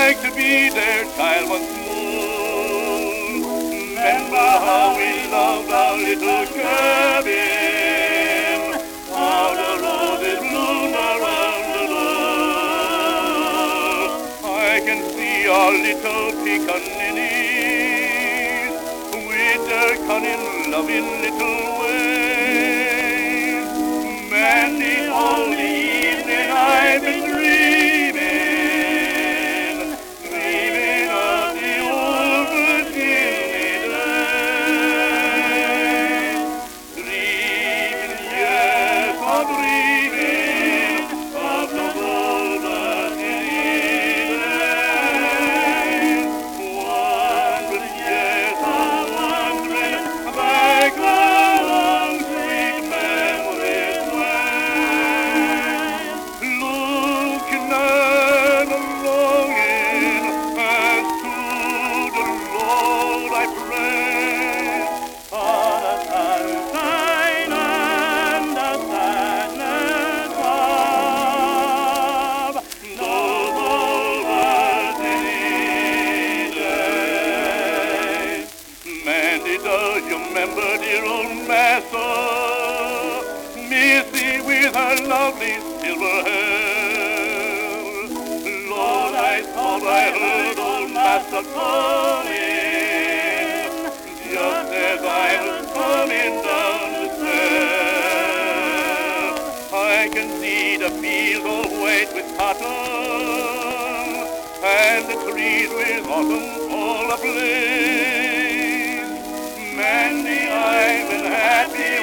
like to be their child once more. Remember how we loved our little cabin, how the roses bloom around the door. I can see our little pickaninnies with their cunning, loving little ways. Mandy, all the evening I've been dreaming of the old Virginia days. Dreaming, yes, I'm dreaming of those old Virginia days. Wondering, yes, I'm wondering back along sweet memories when, looking at the longing as to the Lord I pray. On a sunshine and a sadness of those old Virginia days. Mandy, does you remember dear old Master Missy with her lovely silver hair? Lord, I thought I heard old Master calling just as I was coming down the stairs. I can see the fields all white with cotton and the trees with autumn all ablaze. Mandy, I've been happy